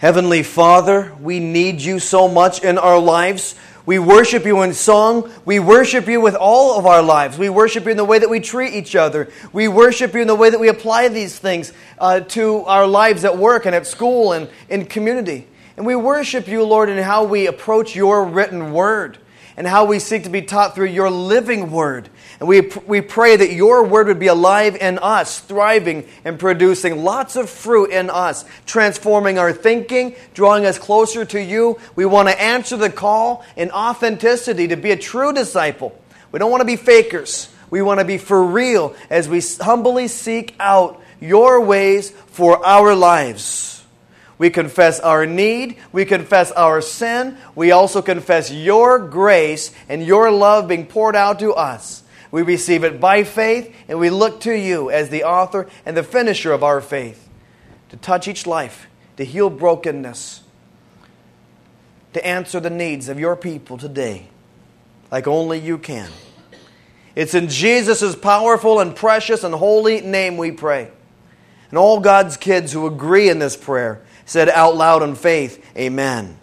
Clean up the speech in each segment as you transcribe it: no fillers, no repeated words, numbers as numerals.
Heavenly Father, we need you so much in our lives. We worship you in song. We worship you with all of our lives. We worship you in the way that we treat each other. We worship you in the way that we apply these things to our lives at work and at school and in community. And we worship you, Lord, in how we approach your written word and how we seek to be taught through your living word. And we pray that your word would be alive in us, thriving and producing lots of fruit in us, transforming our thinking, drawing us closer to you. We want to answer the call in authenticity to be a true disciple. We don't want to be fakers. We want to be for real as we humbly seek out your ways for our lives. We confess our need. We confess our sin. We also confess your grace and your love being poured out to us. We receive it by faith, and we look to you as the author and the finisher of our faith to touch each life, to heal brokenness, to answer the needs of your people today like only you can. It's in Jesus' powerful and precious and holy name we pray. And all God's kids who agree in this prayer said out loud in faith, Amen.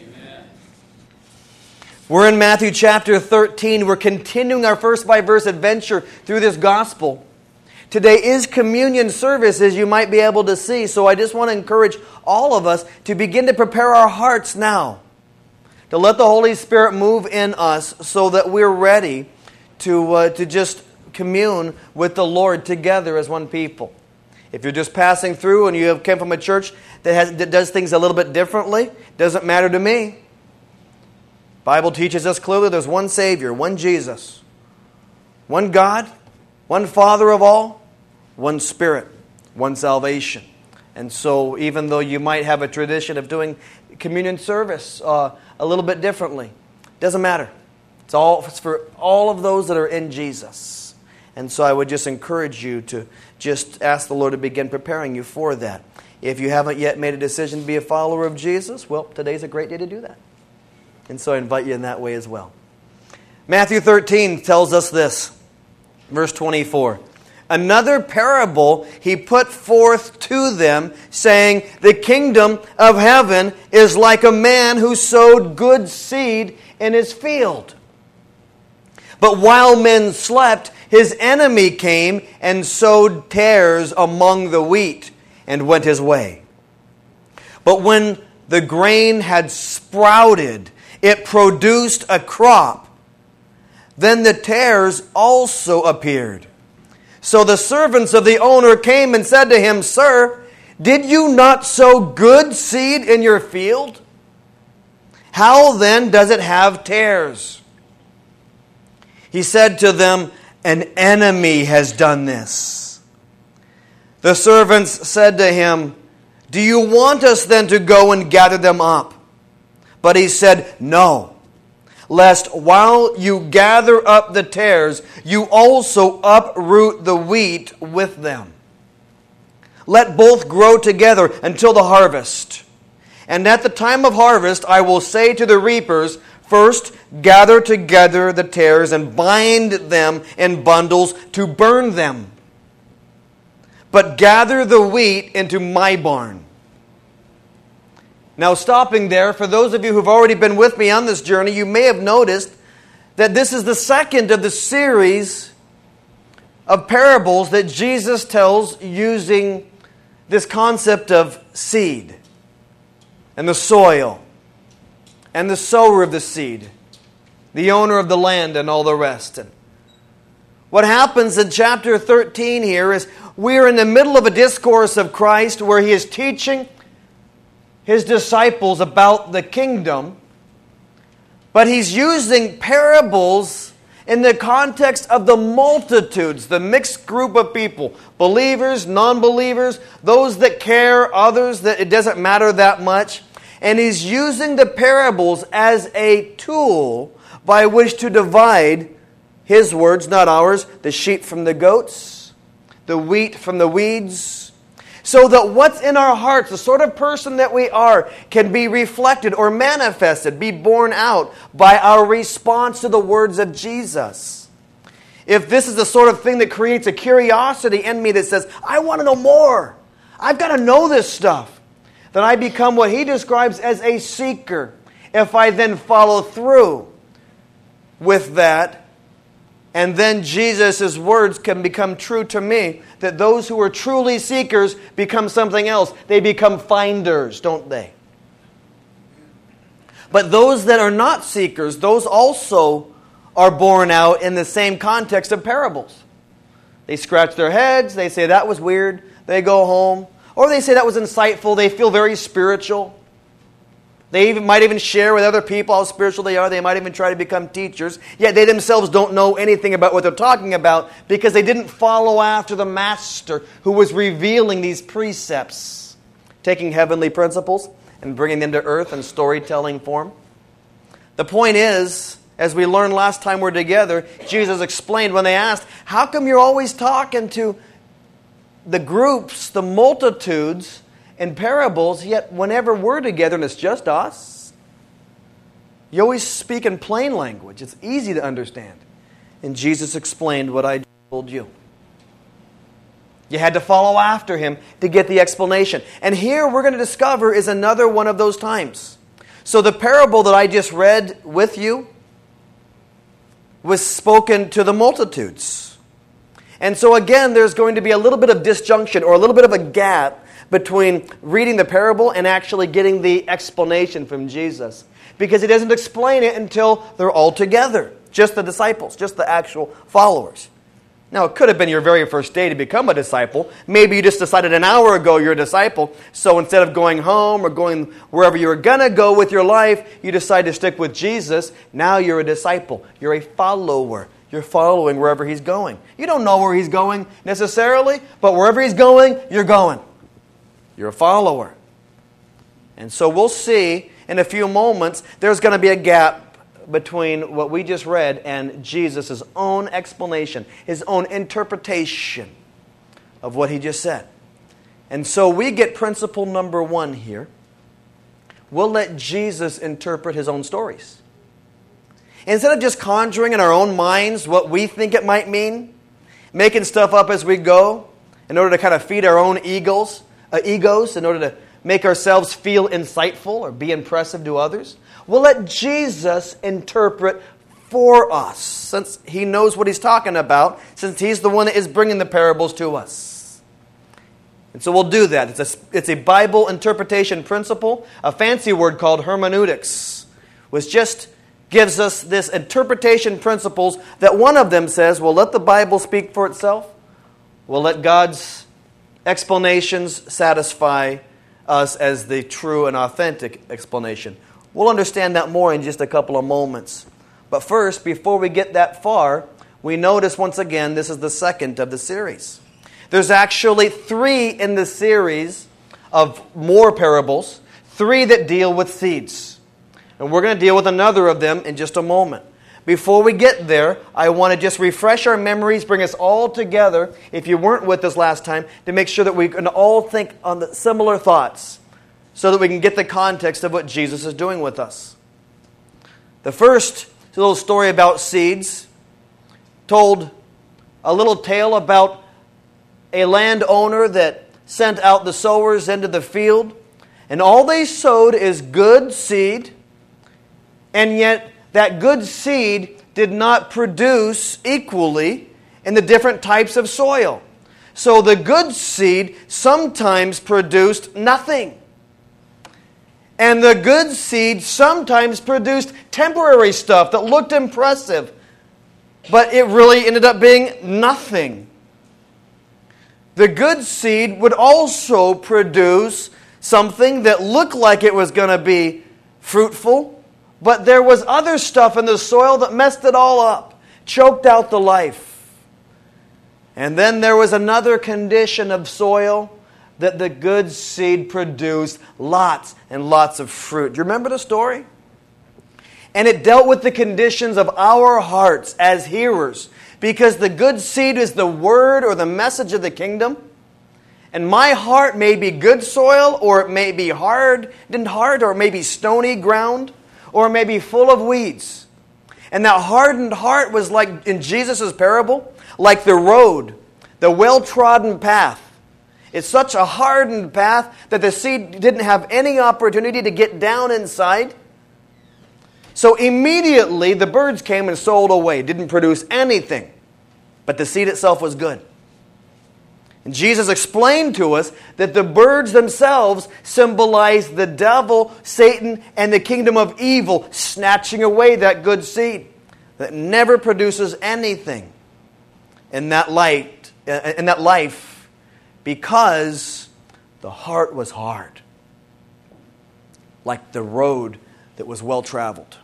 We're in Matthew chapter 13. We're continuing our verse-by-verse adventure through this gospel. Today is communion service, as you might be able to see, so I just want to encourage all of us to begin to prepare our hearts now, to let the Holy Spirit move in us so that we're ready to just commune with the Lord together as one people. If you're just passing through and you have come from a church that does things a little bit differently, doesn't matter to me. Bible teaches us clearly there's one Savior, one Jesus, one God, one Father of all, one Spirit, one salvation. And so even though you might have a tradition of doing communion service a little bit differently, doesn't matter. It's for all of those that are in Jesus. And so I would just encourage you to just ask the Lord to begin preparing you for that. If you haven't yet made a decision to be a follower of Jesus, well, today's a great day to do that. And so I invite you in that way as well. Matthew 13 tells us this, verse 24. Another parable he put forth to them, saying, the kingdom of heaven is like a man who sowed good seed in his field. But while men slept, his enemy came and sowed tares among the wheat and went his way. But when the grain had sprouted, it produced a crop. Then the tares also appeared. So the servants of the owner came and said to him, Sir, did you not sow good seed in your field? How then does it have tares? He said to them, An enemy has done this. The servants said to him, Do you want us then to go and gather them up? But he said, No, lest while you gather up the tares, you also uproot the wheat with them. Let both grow together until the harvest. And at the time of harvest, I will say to the reapers, First, gather together the tares and bind them in bundles to burn them. But gather the wheat into my barn. Now, stopping there, for those of you who've already been with me on this journey, you may have noticed that this is the second of the series of parables that Jesus tells using this concept of seed and the soil and the sower of the seed, the owner of the land and all the rest. And what happens in chapter 13 here is we're in the middle of a discourse of Christ where He is teaching His disciples about the kingdom, but He's using parables in the context of the multitudes, the mixed group of people, believers, non-believers, those that care, others that it doesn't matter that much. And He's using the parables as a tool by which to divide His words, not ours, the sheep from the goats, the wheat from the weeds, so that what's in our hearts, the sort of person that we are, can be reflected or manifested, be borne out by our response to the words of Jesus. If this is the sort of thing that creates a curiosity in me that says, I want to know more. I've got to know this stuff. then I become what he describes as a seeker. If I then follow through with that, and then Jesus' words can become true to me, that those who are truly seekers become something else. They become finders, don't they? But those that are not seekers, those also are borne out in the same context of parables. They scratch their heads, they say that was weird, they go home. Or they say that was insightful, they feel very spiritual. They might even share with other people how spiritual they are. They might even try to become teachers. Yet they themselves don't know anything about what they're talking about because they didn't follow after the Master who was revealing these precepts, taking heavenly principles and bringing them to earth in storytelling form. The point is, as we learned last time we're together, Jesus explained when they asked, how come you're always talking to the groups, the multitudes, in parables, yet whenever we're together and it's just us, you always speak in plain language. It's easy to understand. And Jesus explained what I told you. You had to follow after him to get the explanation. And here we're going to discover is another one of those times. So the parable that I just read with you was spoken to the multitudes. And so again, there's going to be a little bit of disjunction or a little bit of a gap between reading the parable and actually getting the explanation from Jesus. Because he doesn't explain it until they're all together. Just the disciples, just the actual followers. Now, it could have been your very first day to become a disciple. Maybe you just decided an hour ago you're a disciple. So instead of going home or going wherever you were going to go with your life, you decide to stick with Jesus. Now you're a disciple. You're a follower. You're following wherever he's going. You don't know where he's going necessarily, but wherever he's going, you're going. You're a follower. And so we'll see in a few moments there's going to be a gap between what we just read and Jesus' own explanation, his own interpretation of what he just said. And so we get principle number 1 here. We'll let Jesus interpret his own stories. Instead of just conjuring in our own minds what we think it might mean, making stuff up as we go in order to kind of feed our own egos in order to make ourselves feel insightful or be impressive to others. We'll let Jesus interpret for us, since he knows what he's talking about, since he's the one that is bringing the parables to us. And so we'll do that. It's a Bible interpretation principle, a fancy word called hermeneutics, which just gives us this interpretation principles that one of them says, we'll let the Bible speak for itself. We'll let God's explanations satisfy us as the true and authentic explanation. We'll understand that more in just a couple of moments. But first, before we get that far, we notice once again this is the second of the series. There's actually 3 in the series of more parables, 3 that deal with seeds. And we're going to deal with another of them in just a moment. Before we get there, I want to just refresh our memories, bring us all together, if you weren't with us last time, to make sure that we can all think on the similar thoughts so that we can get the context of what Jesus is doing with us. The first little story about seeds told a little tale about a landowner that sent out the sowers into the field, and all they sowed is good seed, and yet that good seed did not produce equally in the different types of soil. So the good seed sometimes produced nothing. And the good seed sometimes produced temporary stuff that looked impressive, but it really ended up being nothing. The good seed would also produce something that looked like it was going to be fruitful, but there was other stuff in the soil that messed it all up, choked out the life. And then there was another condition of soil that the good seed produced lots and lots of fruit. Do you remember the story? And it dealt with the conditions of our hearts as hearers, because the good seed is the word or the message of the kingdom. And my heart may be good soil, or it may be hardened, or it may be stony ground, or it may be full of weeds. And that hardened heart was like, in Jesus' parable, like the road, the well-trodden path. It's such a hardened path that the seed didn't have any opportunity to get down inside. So immediately the birds came and sold away. It didn't produce anything. But the seed itself was good. And Jesus explained to us that the birds themselves symbolize the devil, Satan, and the kingdom of evil, snatching away that good seed that never produces anything in that life, because the heart was hard, like the road that was well traveled.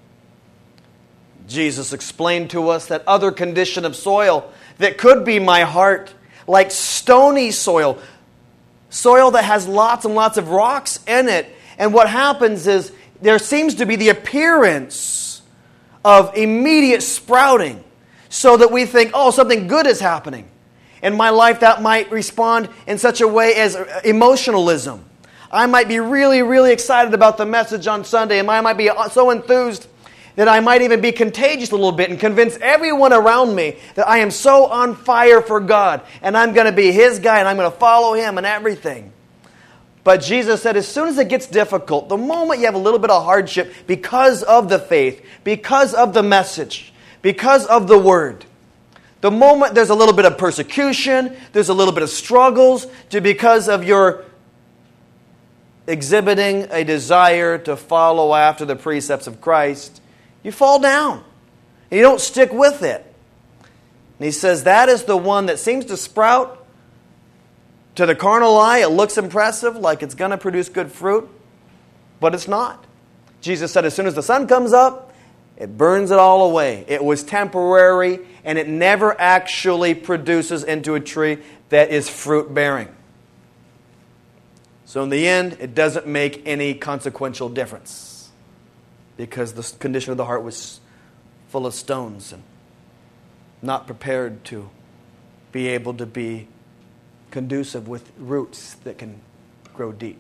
Jesus explained to us that other condition of soil that could be my heart, like stony soil, soil that has lots and lots of rocks in it. And what happens is there seems to be the appearance of immediate sprouting, so that we think, oh, something good is happening. In my life, that might respond in such a way as emotionalism. I might be really, really excited about the message on Sunday, and I might be so enthused that I might even be contagious a little bit and convince everyone around me that I am so on fire for God, and I'm going to be His guy, and I'm going to follow Him and everything. But Jesus said, as soon as it gets difficult, the moment you have a little bit of hardship because of the faith, because of the message, because of the Word, the moment there's a little bit of persecution, there's a little bit of struggles, because of your exhibiting a desire to follow after the precepts of Christ, you fall down. And you don't stick with it. And He says that is the one that seems to sprout. To the carnal eye, it looks impressive, like it's going to produce good fruit, but it's not. Jesus said as soon as the sun comes up, it burns it all away. It was temporary, and it never actually produces into a tree that is fruit-bearing. So in the end, it doesn't make any consequential difference, because the condition of the heart was full of stones and not prepared to be able to be conducive with roots that can grow deep.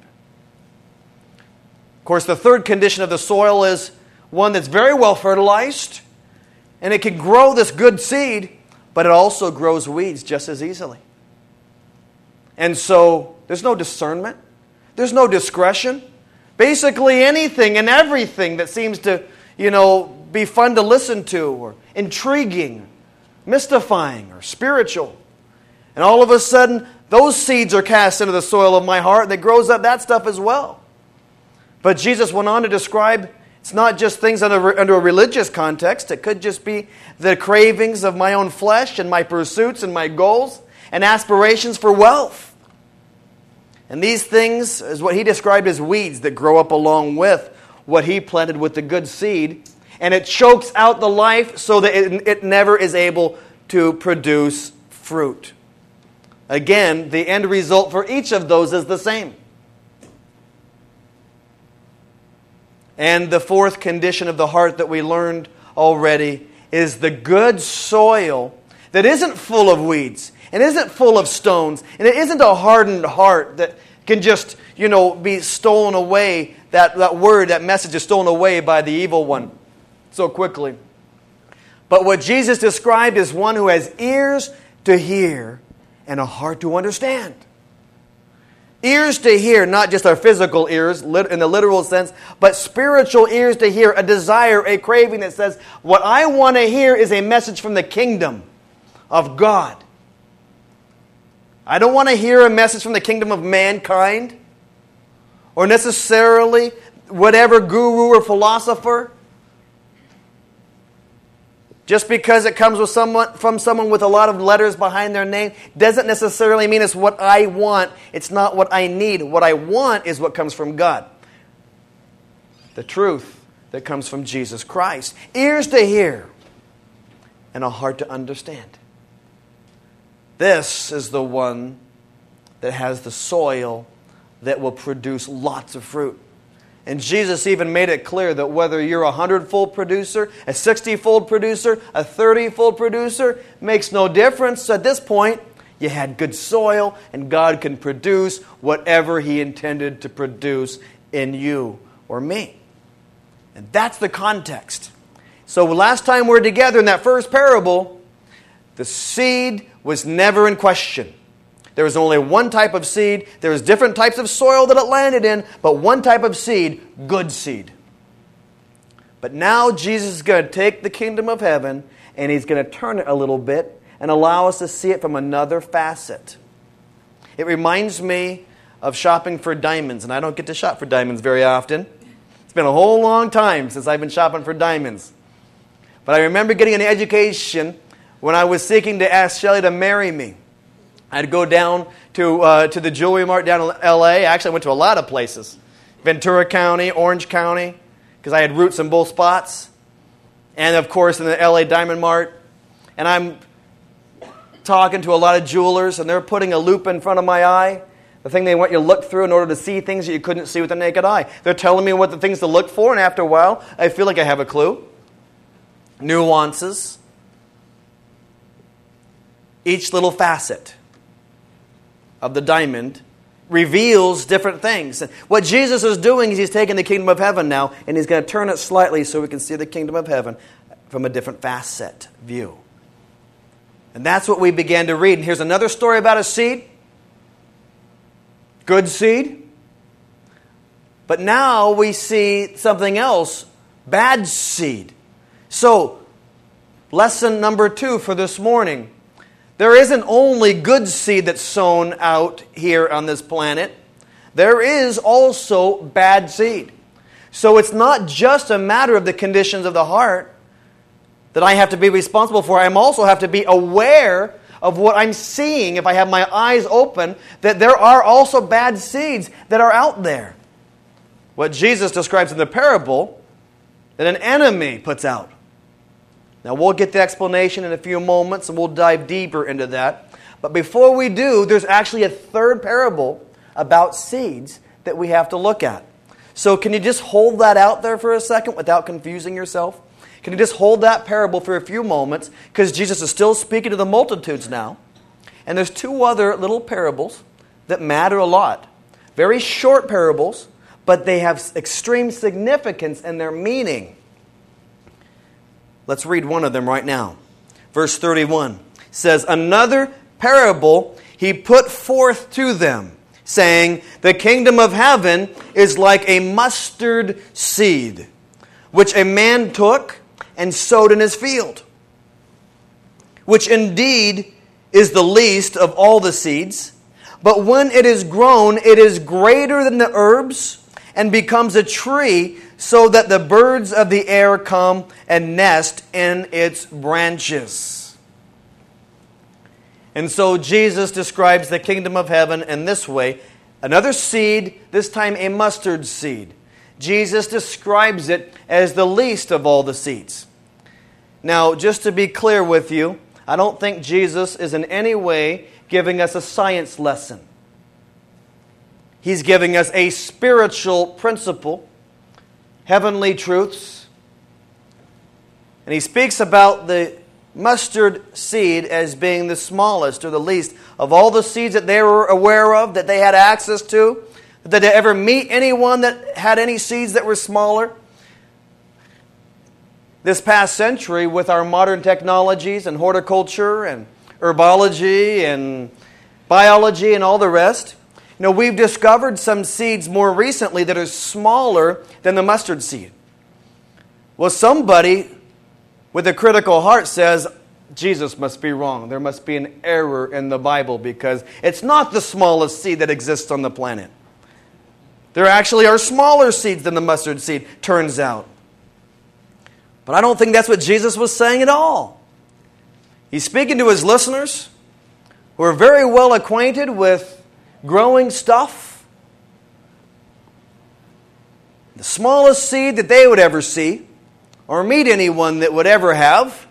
Of course, the third condition of the soil is one that's very well fertilized, and it can grow this good seed, but it also grows weeds just as easily. And so there's no discernment. There's no discretion. Basically anything and everything that seems to, be fun to listen to or intriguing, mystifying or spiritual. And all of a sudden, those seeds are cast into the soil of my heart, and it grows up that stuff as well. But Jesus went on to describe it's not just things under a religious context. It could just be the cravings of my own flesh and my pursuits and my goals and aspirations for wealth. And these things is what He described as weeds that grow up along with what He planted with the good seed. And it chokes out the life so that it never is able to produce fruit. Again, the end result for each of those is the same. And the fourth condition of the heart that we learned already is the good soil that isn't full of weeds and isn't full of stones, and it isn't a hardened heart that can just, be stolen away. That word, that message is stolen away by the evil one so quickly. But what Jesus described is one who has ears to hear and a heart to understand. Ears to hear, not just our physical ears in the literal sense, but spiritual ears to hear, a desire, a craving that says, what I want to hear is a message from the kingdom of God. I don't want to hear a message from the kingdom of mankind or necessarily whatever guru or philosopher. Just because it comes from someone with a lot of letters behind their name doesn't necessarily mean it's what I want. It's not what I need. What I want is what comes from God. The truth that comes from Jesus Christ. Ears to hear and a heart to understand. This is the one that has the soil that will produce lots of fruit. And Jesus even made it clear that whether you're a 100-fold producer, a 60-fold producer, a 30-fold producer, makes no difference. At this point, you had good soil, and God can produce whatever He intended to produce in you or me. And that's the context. So last time we were together in that first parable, the seed was never in question. There was only one type of seed. There was different types of soil that it landed in, but one type of seed, good seed. But now Jesus is going to take the kingdom of heaven and He's going to turn it a little bit and allow us to see it from another facet. It reminds me of shopping for diamonds, and I don't get to shop for diamonds very often. It's been a whole long time since I've been shopping for diamonds. But I remember getting an education when I was seeking to ask Shelley to marry me. I'd go down to the jewelry mart down in L.A. Actually, I went to a lot of places. Ventura County, Orange County, because I had roots in both spots. And, of course, in the L.A. Diamond Mart. And I'm talking to a lot of jewelers, and they're putting a loop in front of my eye, the thing they want you to look through in order to see things that you couldn't see with the naked eye. They're telling me what the things to look for, and after a while, I feel like I have a clue. Nuances. Each little facet of the diamond reveals different things. And what Jesus is doing is He's taking the kingdom of heaven now, and He's going to turn it slightly so we can see the kingdom of heaven from a different facet view. And that's what we began to read. And here's another story about a seed. Good seed. But now we see something else. Bad seed. So, lesson number 2 for this morning. There isn't only good seed that's sown out here on this planet. There is also bad seed. So it's not just a matter of the conditions of the heart that I have to be responsible for. I also have to be aware of what I'm seeing, if I have my eyes open, that there are also bad seeds that are out there. What Jesus describes in the parable, that an enemy puts out. Now we'll get the explanation in a few moments, and we'll dive deeper into that. But before we do, there's actually a third parable about seeds that we have to look at. So can you just hold that out there for a second without confusing yourself? Can you just hold that parable for a few moments? Because Jesus is still speaking to the multitudes now. And there's 2 other little parables that matter a lot. Very short parables, but they have extreme significance in their meaning. Let's read one of them right now. Verse 31 says, "Another parable He put forth to them, saying, The kingdom of heaven is like a mustard seed, which a man took and sowed in his field, which indeed is the least of all the seeds. But when it is grown, it is greater than the herbs, and becomes a tree, so that the birds of the air come and nest in its branches." And so Jesus describes the kingdom of heaven in this way. Another seed, this time a mustard seed. Jesus describes it as the least of all the seeds. Now, just to be clear with you, I don't think Jesus is in any way giving us a science lesson. He's giving us a spiritual principle, heavenly truths. And He speaks about the mustard seed as being the smallest or the least of all the seeds that they were aware of, that they had access to. Did they ever meet anyone that had any seeds that were smaller? This past century, with our modern technologies and horticulture and herbology and biology and all the rest, we've discovered some seeds more recently that are smaller than the mustard seed. Well, somebody with a critical heart says, Jesus must be wrong. There must be an error in the Bible because it's not the smallest seed that exists on the planet. There actually are smaller seeds than the mustard seed, turns out. But I don't think that's what Jesus was saying at all. He's speaking to His listeners who are very well acquainted with growing stuff. The smallest seed that they would ever see or meet anyone that would ever have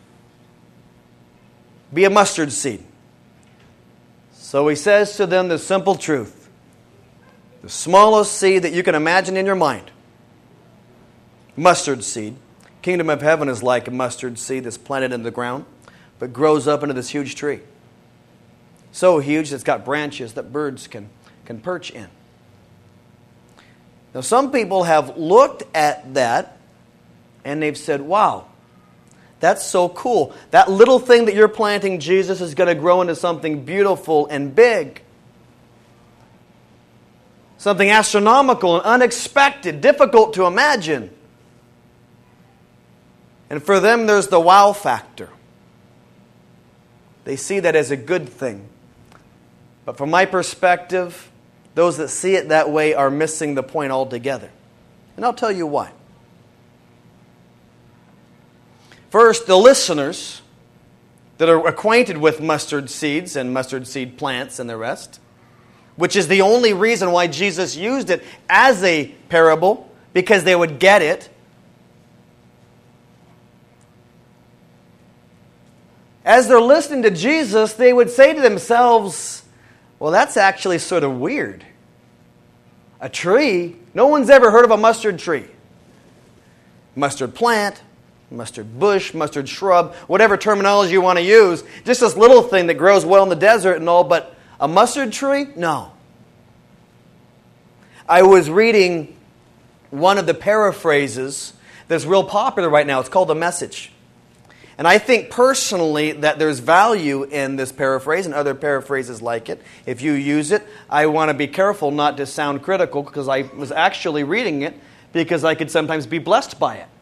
be a mustard seed. So He says to them the simple truth. The smallest seed that you can imagine in your mind. Mustard seed. Kingdom of heaven is like a mustard seed that's planted in the ground, but grows up into this huge tree. So huge that it's got branches that birds can perch in. Now some people have looked at that and they've said, wow, That's so cool. That little thing that you're planting, Jesus, is going to grow into something beautiful and big. Something astronomical and unexpected, difficult to imagine. And for them, there's the wow factor. They see that as a good thing. But from my perspective, those that see it that way are missing the point altogether. And I'll tell you why. First, the listeners that are acquainted with mustard seeds and mustard seed plants and the rest, which is the only reason why Jesus used it as a parable, because they would get it. As they're listening to Jesus, they would say to themselves, well, that's actually sort of weird. A tree? No one's ever heard of a mustard tree. Mustard plant, mustard bush, mustard shrub, whatever terminology you want to use. Just this little thing that grows well in the desert and all, but a mustard tree? No. I was reading one of the paraphrases that's real popular right now. It's called The Message. And I think personally that there's value in this paraphrase and other paraphrases like it. If you use it, I want to be careful not to sound critical, because I was actually reading it because I could sometimes be blessed by it.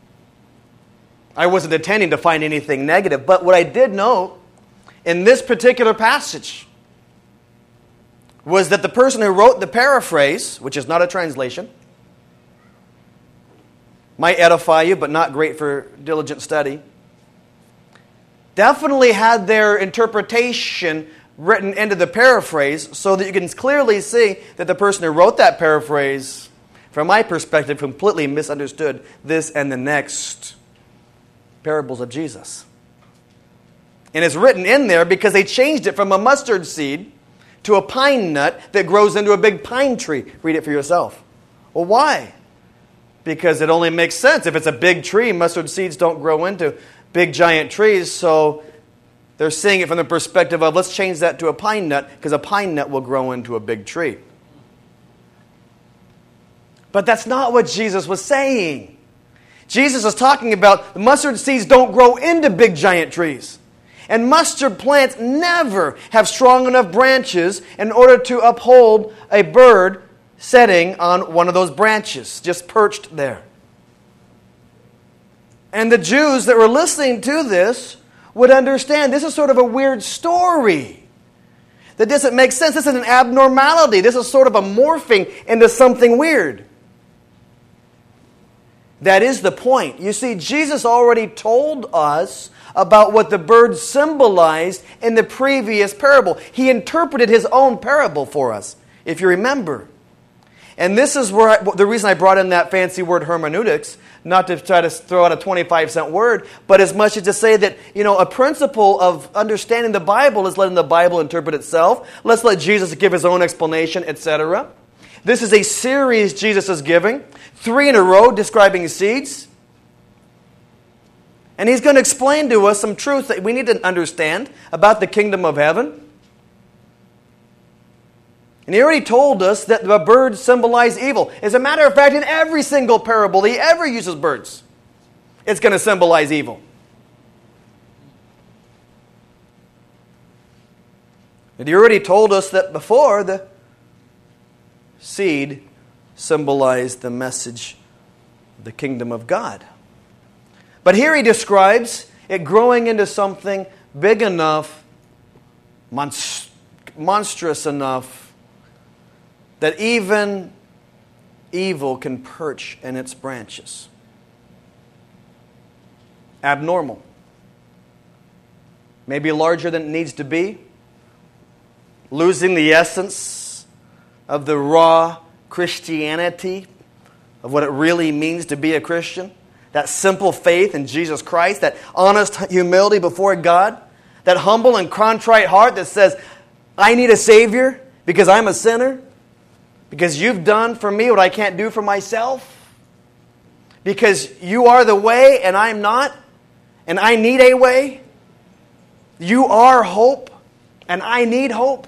I wasn't intending to find anything negative. But what I did note in this particular passage was that the person who wrote the paraphrase, which is not a translation, might edify you, but not great for diligent study, definitely had their interpretation written into the paraphrase so that you can clearly see that the person who wrote that paraphrase, from my perspective, completely misunderstood this and the next parables of Jesus. And it's written in there because they changed it from a mustard seed to a pine nut that grows into a big pine tree. Read it for yourself. Well, why? Because it only makes sense. If it's a big tree, mustard seeds don't grow into big giant trees, so they're seeing it from the perspective of, let's change that to a pine nut, because a pine nut will grow into a big tree. But that's not what Jesus was saying. Jesus is talking about the mustard seeds don't grow into big giant trees. And mustard plants never have strong enough branches in order to uphold a bird sitting on one of those branches, just perched there. And the Jews that were listening to this would understand this is sort of a weird story. That doesn't make sense. This is an abnormality. This is sort of a morphing into something weird. That is the point. You see, Jesus already told us about what the birds symbolized in the previous parable. He interpreted his own parable for us, if you remember. And this is where the reason I brought in that fancy word hermeneutics, not to try to throw out a 25-cent word, but as much as to say that, a principle of understanding the Bible is letting the Bible interpret itself. Let's let Jesus give his own explanation, etc. This is a series Jesus is giving, 3 in a row describing seeds. And he's going to explain to us some truths that we need to understand about the kingdom of heaven. And he already told us that the birds symbolize evil. As a matter of fact, in every single parable he ever uses birds, it's going to symbolize evil. And he already told us that before the seed symbolized the message of the kingdom of God. But here he describes it growing into something big enough, monstrous enough, that even evil can perch in its branches. Abnormal. Maybe larger than it needs to be. Losing the essence of the raw Christianity, of what it really means to be a Christian. That simple faith in Jesus Christ, that honest humility before God, that humble and contrite heart that says, I need a Savior because I'm a sinner. Because you've done for me what I can't do for myself. Because you are the way and I'm not. And I need a way. You are hope and I need hope.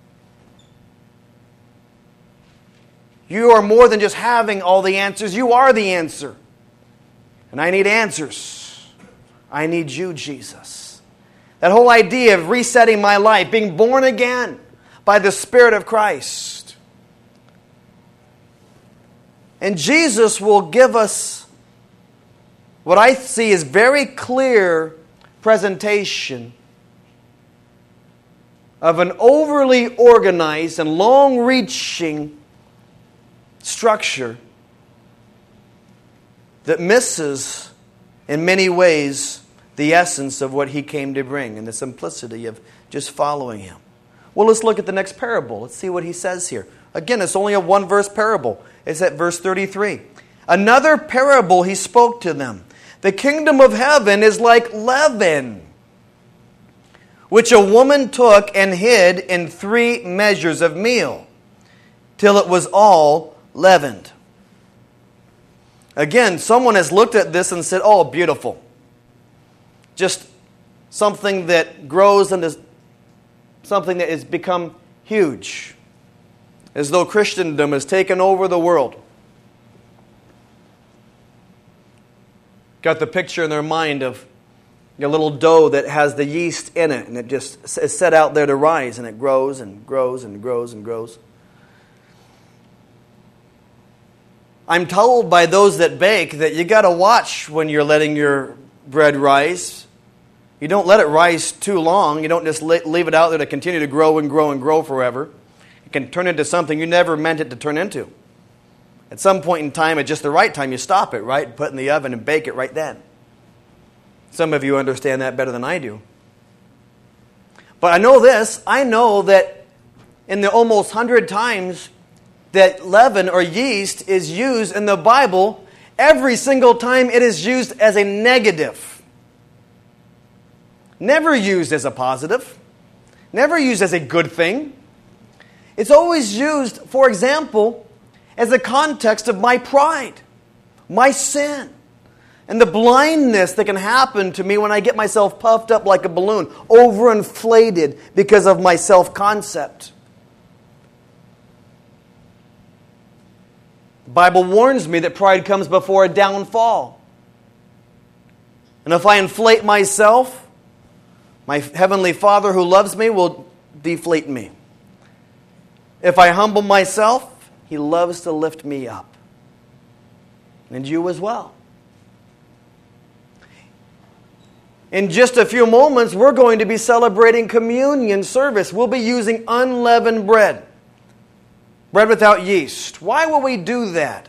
You are more than just having all the answers. You are the answer. And I need answers. I need you, Jesus. That whole idea of resetting my life, being born again by the Spirit of Christ. And Jesus will give us what I see is very clear presentation of an overly organized and long-reaching structure that misses, in many ways, the essence of what He came to bring and the simplicity of just following Him. Well, let's look at the next parable. Let's see what He says here. Again, it's only a one-verse parable. It's at verse 33. Another parable He spoke to them. The kingdom of heaven is like leaven, which a woman took and hid in 3 measures of meal, till it was all leavened. Again, someone has looked at this and said, oh, beautiful. Just something that grows into something that has become huge. As though Christendom has taken over the world. Got the picture in their mind of a little dough that has the yeast in it, and it just is set out there to rise, and it grows and grows and grows and grows. I'm told by those that bake that you got to watch when you're letting your bread rise. You don't let it rise too long. You don't just leave it out there to continue to grow and grow and grow forever. It can turn into something you never meant it to turn into. At some point in time, at just the right time, you stop it, right? Put it in the oven and bake it right then. Some of you understand that better than I do. But I know this. I know that in the almost 100 times that leaven or yeast is used in the Bible, every single time it is used as a negative. Never used as a positive. Never used as a good thing. It's always used, for example, as a context of my pride, my sin, and the blindness that can happen to me when I get myself puffed up like a balloon, overinflated because of my self-concept. The Bible warns me that pride comes before a downfall. And if I inflate myself, my Heavenly Father who loves me will deflate me. If I humble myself, He loves to lift me up. And you as well. In just a few moments, we're going to be celebrating communion service. We'll be using unleavened bread. Bread without yeast. Why will we do that?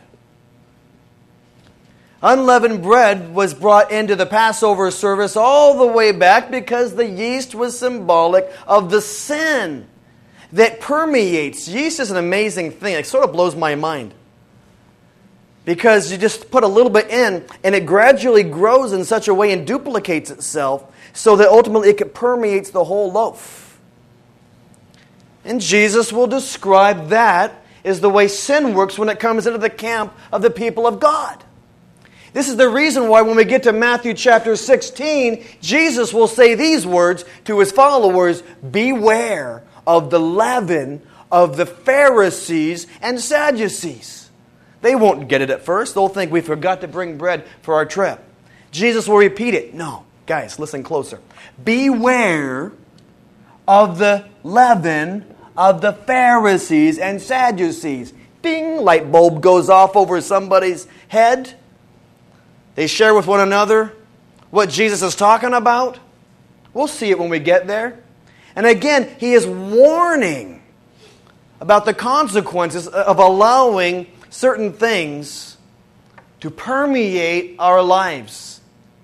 Unleavened bread was brought into the Passover service all the way back because the yeast was symbolic of the sin that permeates. Yeast is an amazing thing. It sort of blows my mind. Because you just put a little bit in, and it gradually grows in such a way and duplicates itself so that ultimately it permeates the whole loaf. And Jesus will describe that as the way sin works when it comes into the camp of the people of God. This is the reason why when we get to Matthew chapter 16, Jesus will say these words to His followers, beware of the leaven of the Pharisees and Sadducees. They won't get it at first. They'll think we forgot to bring bread for our trip. Jesus will repeat it. No, guys, listen closer. Beware of the leaven of the Pharisees and Sadducees. Ding, light bulb goes off over somebody's head. They share with one another what Jesus is talking about. We'll see it when we get there. And again, He is warning about the consequences of allowing certain things to permeate our lives.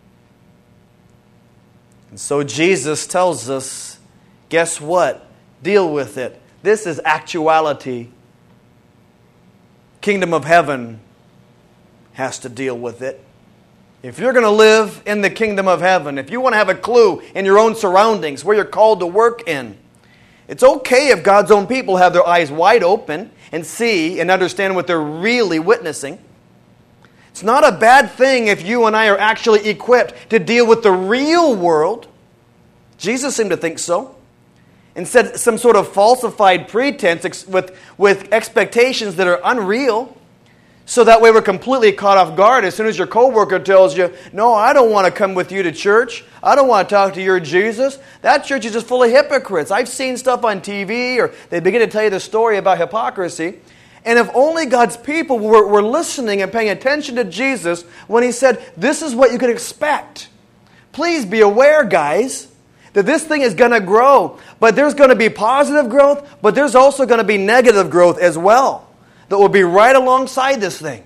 And so Jesus tells us, guess what? Deal with it. This is actuality. Kingdom of heaven has to deal with it. If you're going to live in the kingdom of heaven, if you want to have a clue in your own surroundings, where you're called to work in, it's okay if God's own people have their eyes wide open and see and understand what they're really witnessing. It's not a bad thing if you and I are actually equipped to deal with the real world. Jesus seemed to think so. Instead, some sort of falsified pretense with expectations that are unreal. So that way we're completely caught off guard as soon as your coworker tells you, no, I don't want to come with you to church. I don't want to talk to your Jesus. That church is just full of hypocrites. I've seen stuff on TV, or they begin to tell you the story about hypocrisy. And if only God's people were listening and paying attention to Jesus when He said, this is what you can expect. Please be aware, guys, that this thing is going to grow. But there's going to be positive growth, but there's also going to be negative growth as well that will be right alongside this thing.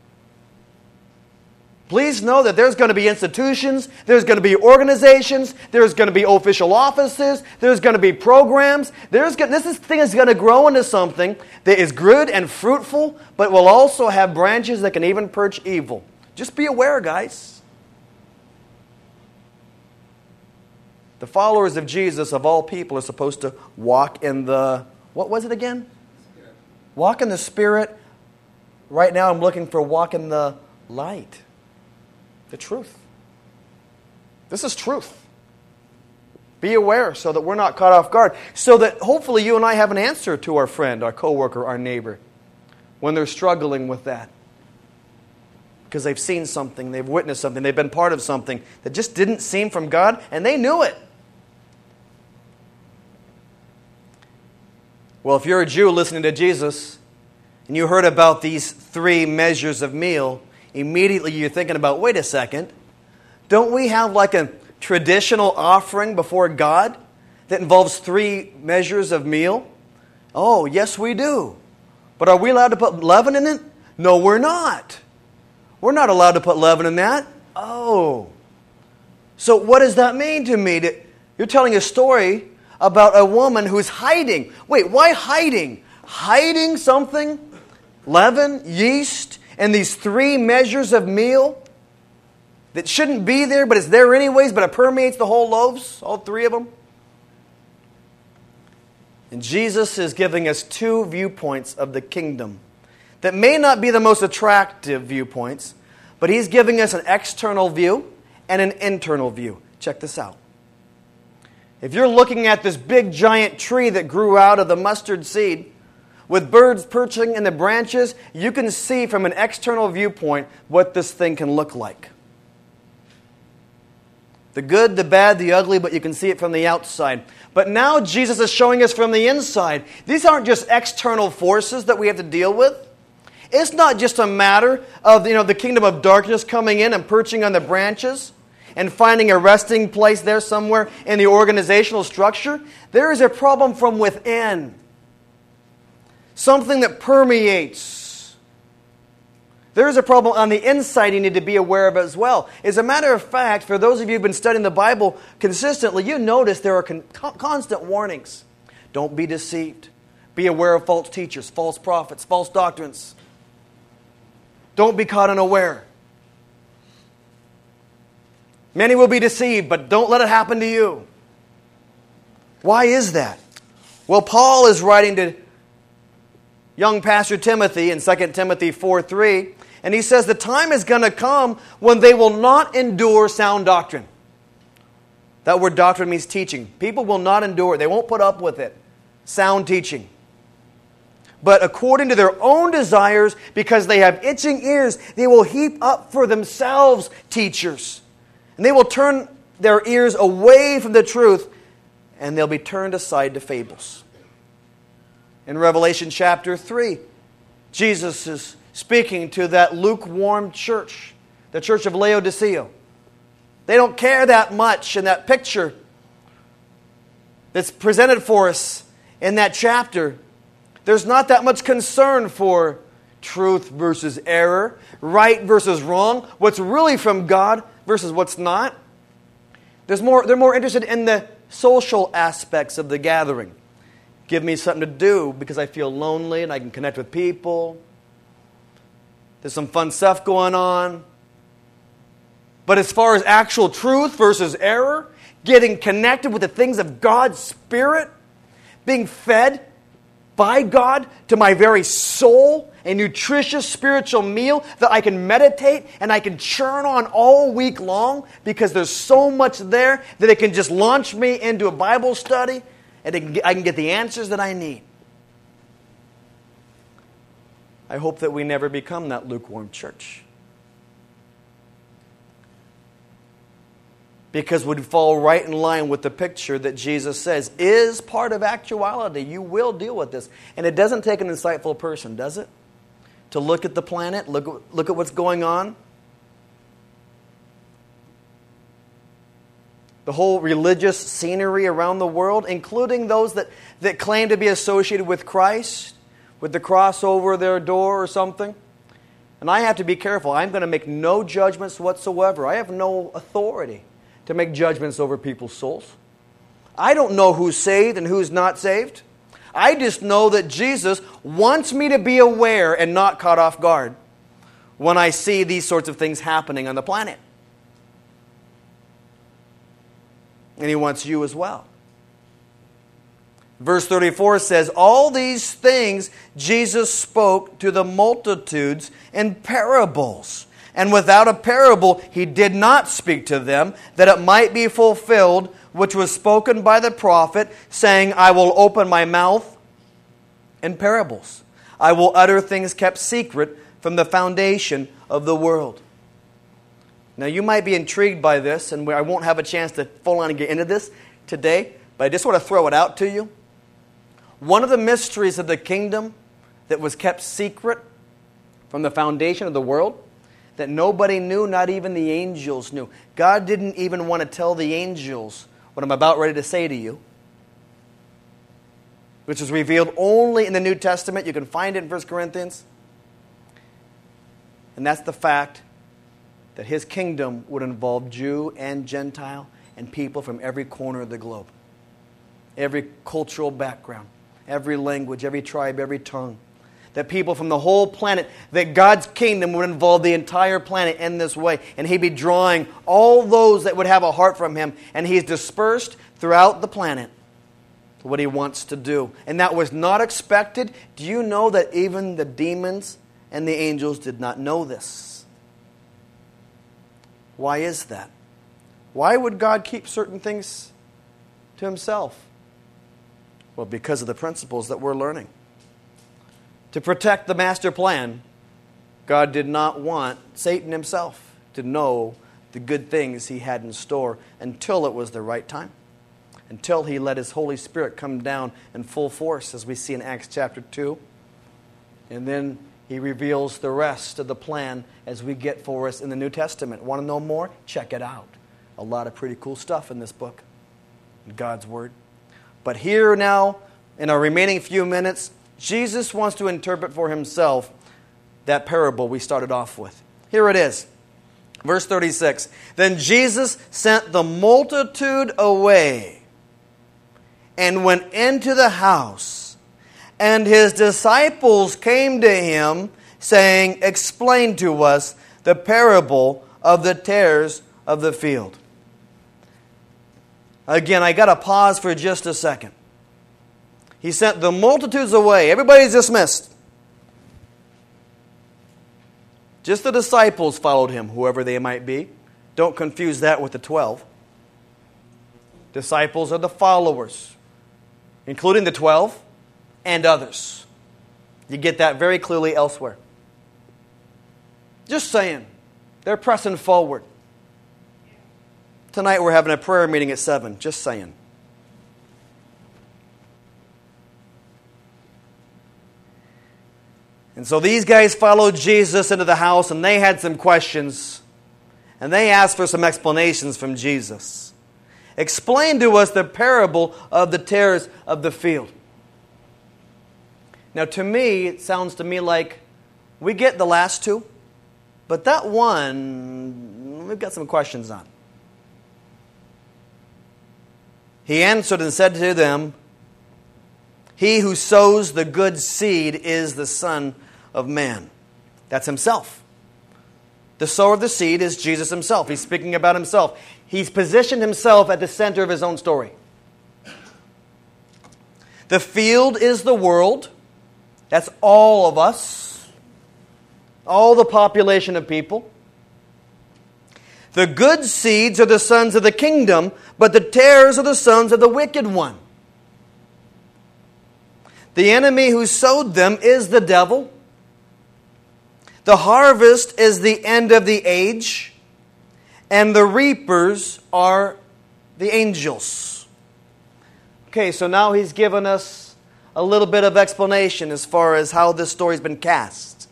Please know that there's going to be institutions, there's going to be organizations, there's going to be official offices, there's going to be programs. This thing is going to grow into something that is good and fruitful, but will also have branches that can even purge evil. Just be aware, guys. The followers of Jesus, of all people, are supposed to walk in the, what was it again? Spirit. Walk in the Spirit. Right now I'm looking for walk in the light. The truth. This is truth. Be aware so that we're not caught off guard. So that hopefully you and I have an answer to our friend, our coworker, our neighbor, when they're struggling with that. Because they've seen something, they've witnessed something, they've been part of something that just didn't seem from God, and they knew it. Well, if you're a Jew listening to Jesus, and you heard about these 3 measures of meal, immediately you're thinking about, wait a second, don't we have like a traditional offering before God that involves 3 measures of meal? Oh, yes we do. But are we allowed to put leaven in it? No, we're not. We're not allowed to put leaven in that. Oh. So what does that mean to me? You're telling a story about a woman who's hiding. Wait, why hiding? Hiding something? Leaven, yeast, and these 3 measures of meal that shouldn't be there, but it's there anyways, but it permeates the whole loaves, all 3 of them. And Jesus is giving us 2 viewpoints of the kingdom that may not be the most attractive viewpoints, but He's giving us an external view and an internal view. Check this out. If you're looking at this big giant tree that grew out of the mustard seed, with birds perching in the branches, you can see from an external viewpoint what this thing can look like. The good, the bad, the ugly, but you can see it from the outside. But now Jesus is showing us from the inside. These aren't just external forces that we have to deal with. It's not just a matter of the kingdom of darkness coming in and perching on the branches and finding a resting place there somewhere in the organizational structure. There is a problem from within. Something that permeates. There is a problem on the inside you need to be aware of as well. As a matter of fact, for those of you who've been studying the Bible consistently, you notice there are constant warnings. Don't be deceived. Be aware of false teachers, false prophets, false doctrines. Don't be caught unaware. Many will be deceived, but don't let it happen to you. Why is that? Well, Paul is writing to young Pastor Timothy in 2 Timothy 4:3, and he says the time is going to come when they will not endure sound doctrine. That word doctrine means teaching. People will not endure it. They won't put up with it. Sound teaching. But according to their own desires, because they have itching ears, they will heap up for themselves teachers. And they will turn their ears away from the truth, and they'll be turned aside to fables. In Revelation chapter 3, Jesus is speaking to that lukewarm church, the church of Laodicea. They don't care that much in that picture that's presented for us in that chapter. There's not that much concern for truth versus error, right versus wrong, what's really from God versus what's not. They're more interested in the social aspects of the gathering. Give me something to do because I feel lonely and I can connect with people. There's some fun stuff going on. But as far as actual truth versus error, getting connected with the things of God's Spirit, being fed by God to my very soul, a nutritious spiritual meal that I can meditate and I can churn on all week long because there's so much there that it can just launch me into a Bible study and I can get the answers that I need. I hope that we never become that lukewarm church. Because we'd fall right in line with the picture that Jesus says is part of actuality. You will deal with this. And it doesn't take an insightful person, does it? To look at the planet, look at what's going on. The whole religious scenery around the world, including those that claim to be associated with Christ, with the cross over their door or something. And I have to be careful. I'm going to make no judgments whatsoever. I have no authority to make judgments over people's souls. I don't know who's saved and who's not saved. I just know that Jesus wants me to be aware and not caught off guard when I see these sorts of things happening on the planet. And He wants you as well. Verse 34 says, all these things Jesus spoke to the multitudes in parables. And without a parable, He did not speak to them, that it might be fulfilled, which was spoken by the prophet, saying, I will open my mouth in parables. I will utter things kept secret from the foundation of the world. Now, you might be intrigued by this, and I won't have a chance to full on get into this today, but I just want to throw it out to you. One of the mysteries of the kingdom that was kept secret from the foundation of the world, that nobody knew, not even the angels knew. God didn't even want to tell the angels what I'm about ready to say to you, which is revealed only in the New Testament. You can find it in 1 Corinthians. And that's the fact that His kingdom would involve Jew and Gentile and people from every corner of the globe. Every cultural background, every language, every tribe, every tongue. That people from the whole planet, that God's kingdom would involve the entire planet in this way. And He'd be drawing all those that would have a heart from Him. And He's dispersed throughout the planet to what He wants to do. And that was not expected. Do you know that even the demons and the angels did not know this? Why is that? Why would God keep certain things to Himself? Well, because of the principles that we're learning. To protect the master plan, God did not want Satan himself to know the good things He had in store until it was the right time. Until He let His Holy Spirit come down in full force, as we see in Acts chapter 2. And then He reveals the rest of the plan as we get for us in the New Testament. Want to know more? Check it out. A lot of pretty cool stuff in this book, in God's Word. But here now, in our remaining few minutes, Jesus wants to interpret for Himself that parable we started off with. Here it is. Verse 36. Then Jesus sent the multitude away and went into the house. And His disciples came to Him, saying, explain to us the parable of the tares of the field. Again, I got to pause for just a second. He sent the multitudes away. Everybody's dismissed. Just the disciples followed Him, whoever they might be. Don't confuse that with the 12. Disciples are the followers, including the 12 and others. You get that very clearly elsewhere. Just saying. They're pressing forward. Tonight we're having a prayer meeting at 7. Just saying. And so these guys followed Jesus into the house, and they had some questions. And they asked for some explanations from Jesus. Explain to us the parable of the tares of the field. Now, to me, it sounds to me like we get the last two, but that one, we've got some questions on. He answered and said to them, He who sows the good seed is the Son of Man. That's Himself. The sower of the seed is Jesus Himself. He's speaking about Himself. He's positioned Himself at the center of His own story. The field is the world. That's all of us. All the population of people. The good seeds are the sons of the kingdom, but the tares are the sons of the wicked one. The enemy who sowed them is the devil. The harvest is the end of the age, and the reapers are the angels. Okay, so now he's given us a little bit of explanation as far as how this story's been cast.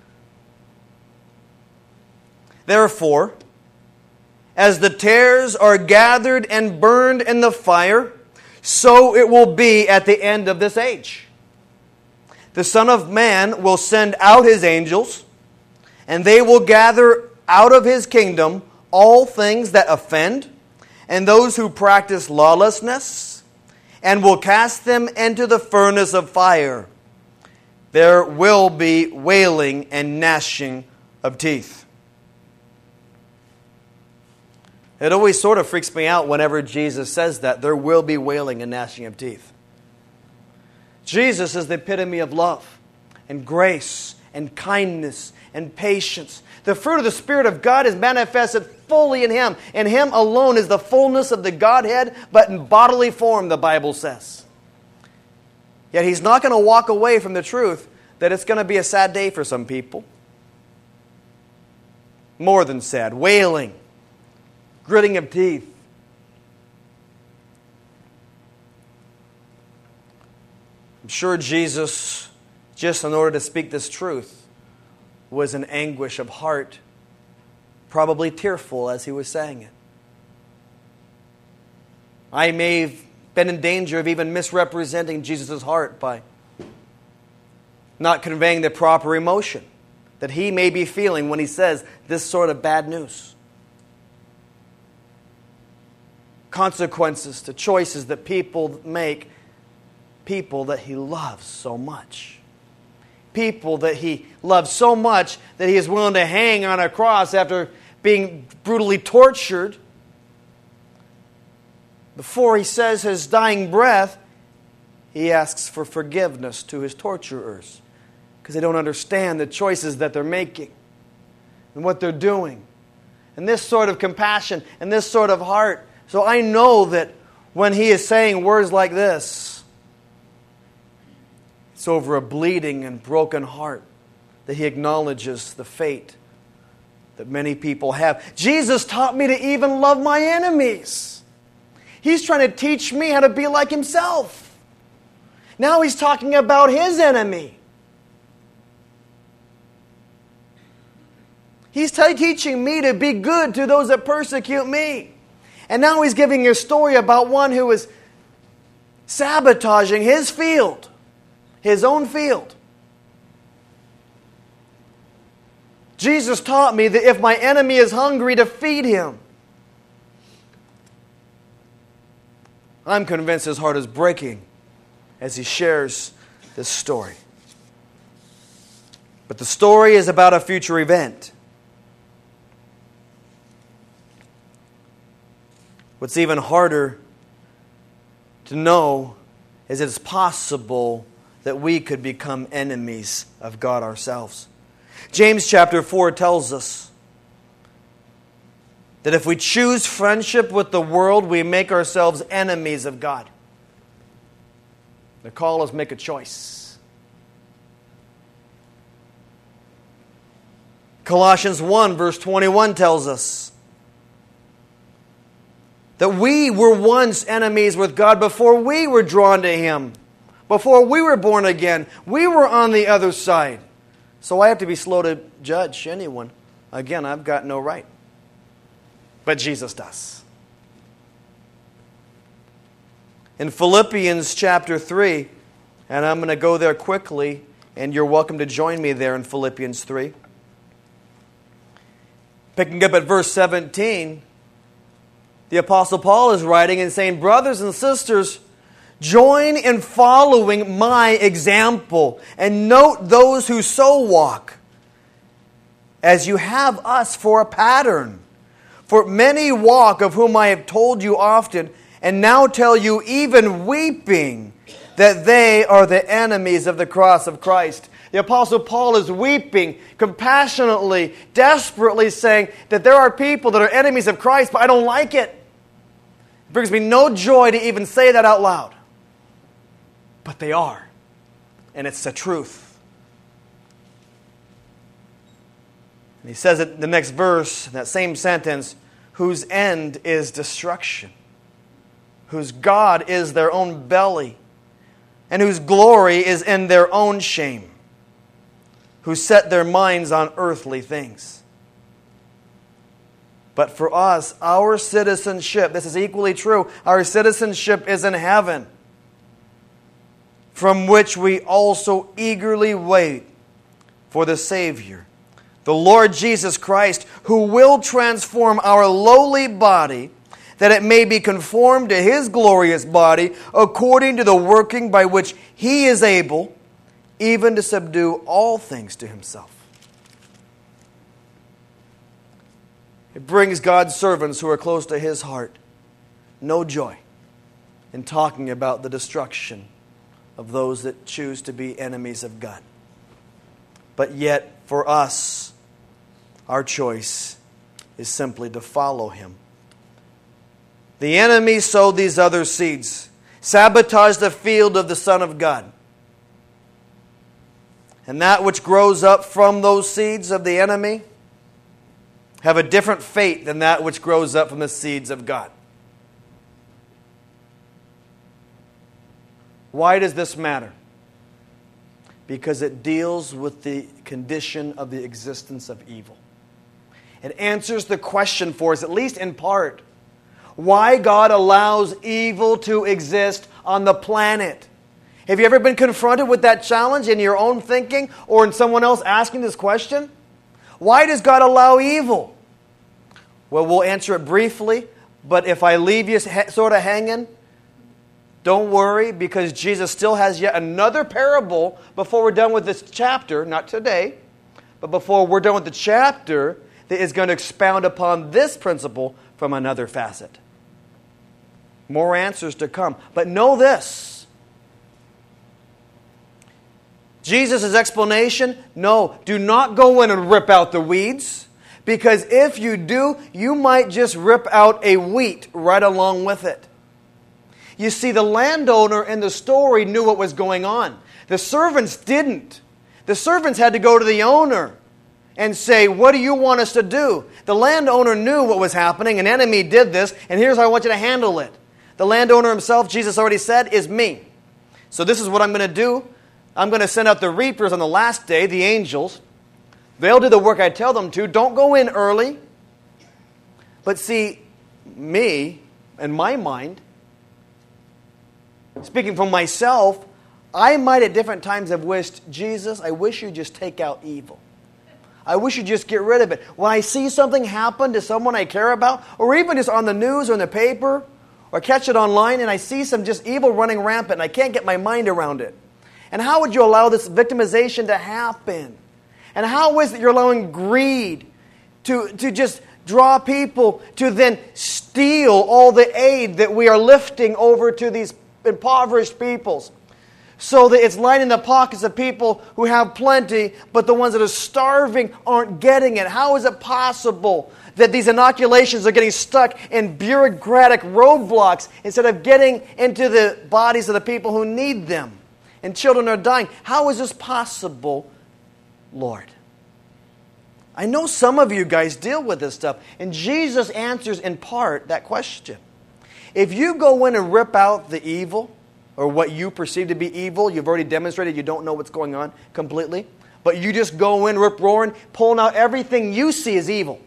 Therefore, as the tares are gathered and burned in the fire, so it will be at the end of this age. The Son of Man will send out His angels, and they will gather out of His kingdom all things that offend, and those who practice lawlessness, and will cast them into the furnace of fire. There will be wailing and gnashing of teeth. It always sort of freaks me out whenever Jesus says that. There will be wailing and gnashing of teeth. Jesus is the epitome of love and grace and kindness and patience. The fruit of the Spirit of God is manifested fully in Him. In Him alone is the fullness of the Godhead, but in bodily form, the Bible says. Yet He's not going to walk away from the truth that it's going to be a sad day for some people. More than sad. Wailing. Gritting of teeth. I'm sure Jesus, just in order to speak this truth, was in anguish of heart, probably tearful as He was saying it. I may have been in danger of even misrepresenting Jesus' heart by not conveying the proper emotion that He may be feeling when He says this sort of bad news. Consequences to choices that people make, people that He loves so much. People that He loves so much that He is willing to hang on a cross after being brutally tortured. Before He says His dying breath, He asks for forgiveness to His torturers because they don't understand the choices that they're making and what they're doing. And this sort of compassion and this sort of heart. So I know that when He is saying words like this, it's over a bleeding and broken heart that He acknowledges the fate that many people have. Jesus taught me to even love my enemies. He's trying to teach me how to be like Himself. Now He's talking about His enemy. He's teaching me to be good to those that persecute me. And now He's giving a story about one who is sabotaging His field. His own field. Jesus taught me that if my enemy is hungry, to feed him. I'm convinced His heart is breaking as He shares this story. But the story is about a future event. What's even harder to know is it's possible that we could become enemies of God ourselves. James chapter 4 tells us that if we choose friendship with the world, we make ourselves enemies of God. The call is make a choice. Colossians 1 verse 21 tells us that we were once enemies with God before we were drawn to Him. Before we were born again. We were on the other side. So I have to be slow to judge anyone. Again, I've got no right. But Jesus does. In Philippians chapter 3, and I'm going to go there quickly, and you're welcome to join me there in Philippians 3. Picking up at verse 17, the Apostle Paul is writing and saying, brothers and sisters, join in following my example and note those who so walk, as you have us for a pattern. For many walk, of whom I have told you often, and now tell you even weeping, that they are the enemies of the cross of Christ. The Apostle Paul is weeping, compassionately, desperately saying that there are people that are enemies of Christ, but I don't like it. It brings me no joy to even say that out loud. But they are. And it's the truth. He says it in the next verse, that same sentence, whose end is destruction, whose God is their own belly, and whose glory is in their own shame, who set their minds on earthly things. But for us, our citizenship, this is equally true, our citizenship is in heaven, from which we also eagerly wait for the Savior, the Lord Jesus Christ, who will transform our lowly body, that it may be conformed to His glorious body, according to the working by which He is able, even to subdue all things to Himself. It brings God's servants who are close to His heart no joy in talking about the destruction of those that choose to be enemies of God. But yet, for us, our choice is simply to follow Him. The enemy sowed these other seeds, sabotaged the field of the Son of God. And that which grows up from those seeds of the enemy have a different fate than that which grows up from the seeds of God. Why does this matter? Because it deals with the condition of the existence of evil. It answers the question for us, at least in part, why God allows evil to exist on the planet. Have you ever been confronted with that challenge in your own thinking or in someone else asking this question? Why does God allow evil? Well, we'll answer it briefly, but if I leave you sort of hanging, don't worry, because Jesus still has yet another parable before we're done with this chapter, not today, but before we're done with the chapter that is going to expound upon this principle from another facet. More answers to come. But know this. Jesus' explanation, no, do not go in and rip out the weeds, because if you do, you might just rip out a wheat right along with it. You see, the landowner in the story knew what was going on. The servants didn't. The servants had to go to the owner and say, what do you want us to do? The landowner knew what was happening. An enemy did this, and here's how I want you to handle it. The landowner himself, Jesus already said, is me. So this is what I'm going to do. I'm going to send out the reapers on the last day, the angels. They'll do the work I tell them to. Don't go in early. But see, me, in my mind, speaking for myself, I might at different times have wished, Jesus, I wish you'd just take out evil. I wish you'd just get rid of it. When I see something happen to someone I care about, or even just on the news or in the paper, or catch it online, and I see some just evil running rampant, and I can't get my mind around it. And how would you allow this victimization to happen? And how is it you're allowing greed to just draw people to then steal all the aid that we are lifting over to these impoverished peoples, so that it's lining the pockets of people who have plenty, but the ones that are starving aren't getting it? How is it possible that these inoculations are getting stuck in bureaucratic roadblocks instead of getting into the bodies of the people who need them? And children are dying. How is this possible, Lord? I know some of you guys deal with this stuff, and Jesus answers in part that question. If you go in and rip out the evil, or what you perceive to be evil, you've already demonstrated you don't know what's going on completely, but you just go in rip-roaring, pulling out everything you see as evil,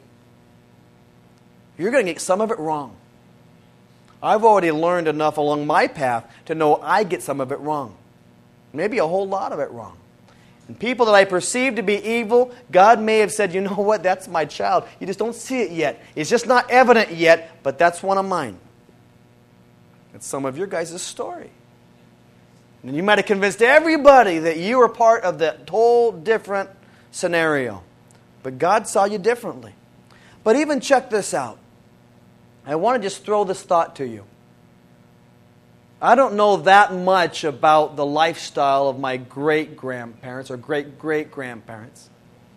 you're going to get some of it wrong. I've already learned enough along my path to know I get some of it wrong. Maybe a whole lot of it wrong. And people that I perceive to be evil, God may have said, you know what, that's my child. You just don't see it yet. It's just not evident yet, but that's one of mine. It's some of your guys' story. And you might have convinced everybody that you were part of that whole different scenario. But God saw you differently. But even check this out. I want to just throw this thought to you. I don't know that much about the lifestyle of my great-grandparents or great-great-grandparents.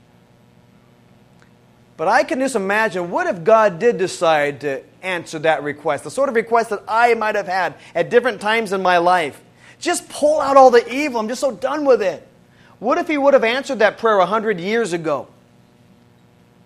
But I can just imagine, what if God did decide to answer that request, the sort of request that I might have had at different times in my life? Just pull out all the evil. I'm just so done with it. What if He would have answered that prayer 100 years ago?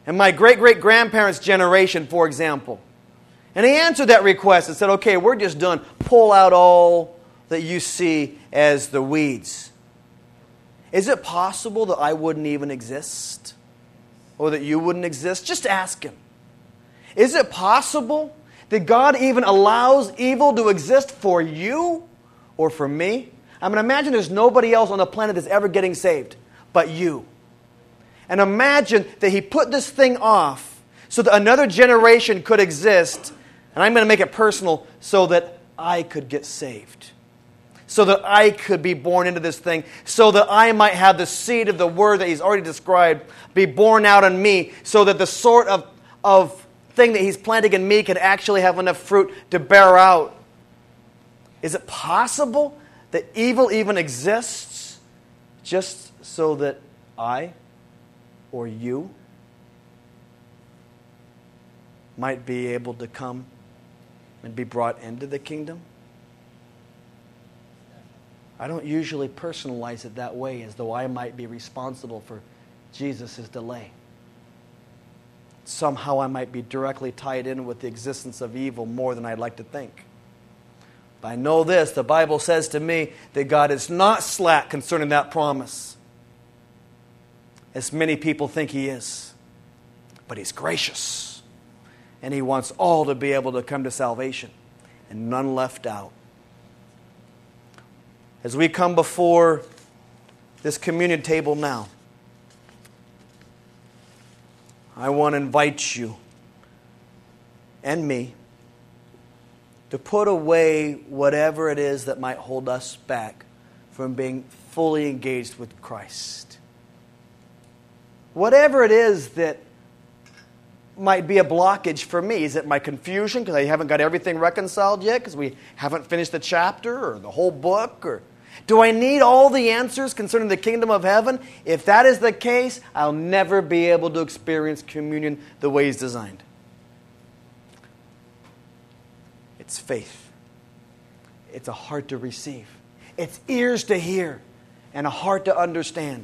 and my great-great-grandparents' generation, for example. And he answered that request and said, okay, we're just done. Pull out all that you see as the weeds. Is it possible that I wouldn't even exist? Or that you wouldn't exist? Just ask him. Is it possible that God even allows evil to exist for you or for me? I mean, imagine there's nobody else on the planet that's ever getting saved but you. And imagine that he put this thing off so that another generation could exist. And I'm going to make it personal so that I could get saved. So that I could be born into this thing. So that I might have the seed of the word that he's already described be born out in me. So that the sort of thing that he's planting in me can actually have enough fruit to bear out. Is it possible that evil even exists just so that I or you might be able to come and be brought into the kingdom? I don't usually personalize it that way, as though I might be responsible for Jesus' delay. Somehow I might be directly tied in with the existence of evil more than I'd like to think. But I know this, the Bible says to me that God is not slack concerning that promise, as many people think he is. But he's gracious, and he wants all to be able to come to salvation, and none left out. As we come before this communion table now, I want to invite you and me to put away whatever it is that might hold us back from being fully engaged with Christ. Whatever it is that might be a blockage for me. Is it my confusion because I haven't got everything reconciled yet because we haven't finished the chapter or the whole book? Or do I need all the answers concerning the kingdom of heaven? If that is the case, I'll never be able to experience communion the way He's designed. It's faith. It's a heart to receive. It's ears to hear and a heart to understand.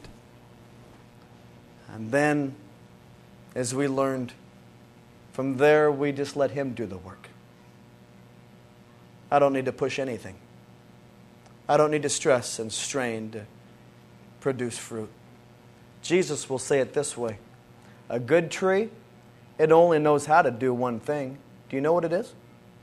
And then, as we learned, from there we just let Him do the work. I don't need to push anything. I don't need to stress and strain to produce fruit. Jesus will say it this way. A good tree, it only knows how to do one thing. Do you know what it is?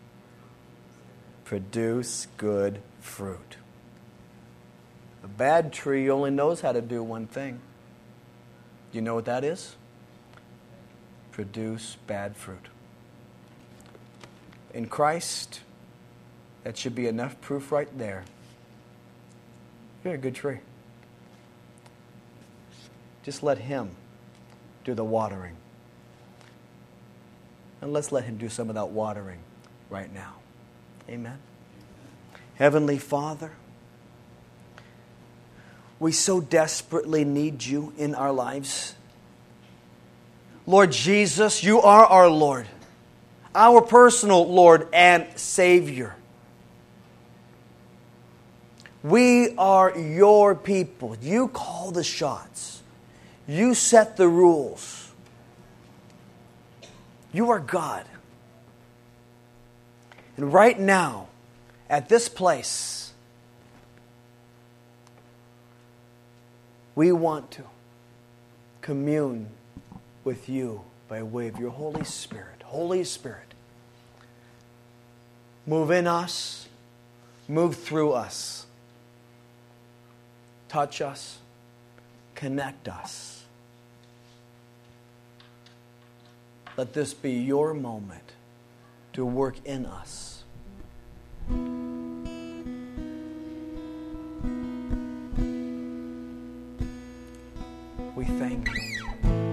Produce good fruit. A bad tree only knows how to do one thing. Do you know what that is? Produce bad fruit. In Christ, that should be enough proof right there. You're a good tree. Just let Him do the watering. And let's let Him do some of that watering right now. Amen. Heavenly Father, we so desperately need You in our lives. Lord Jesus, You are our Lord, our personal Lord and Savior. We are Your people. You call the shots. You set the rules. You are God. And right now, at this place, we want to commune with You by way of Your Holy Spirit. Holy Spirit, move in us, move through us. Touch us, connect us. Let this be Your moment to work in us. We thank You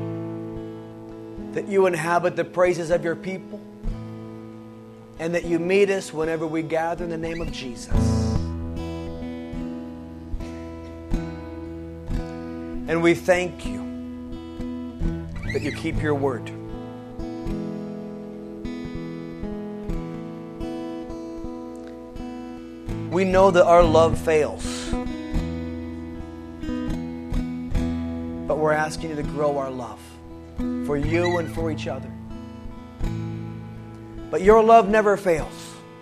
that You inhabit the praises of Your people and that You meet us whenever we gather in the name of Jesus. And we thank You that You keep Your word. We know that our love fails. But we're asking You to grow our love. for you and for each other. But your love never fails.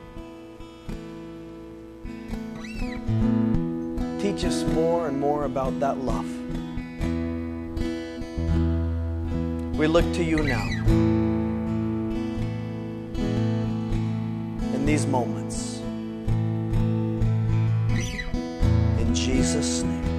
Teach us more and more about that love. We look to you now in these moments. In Jesus' name.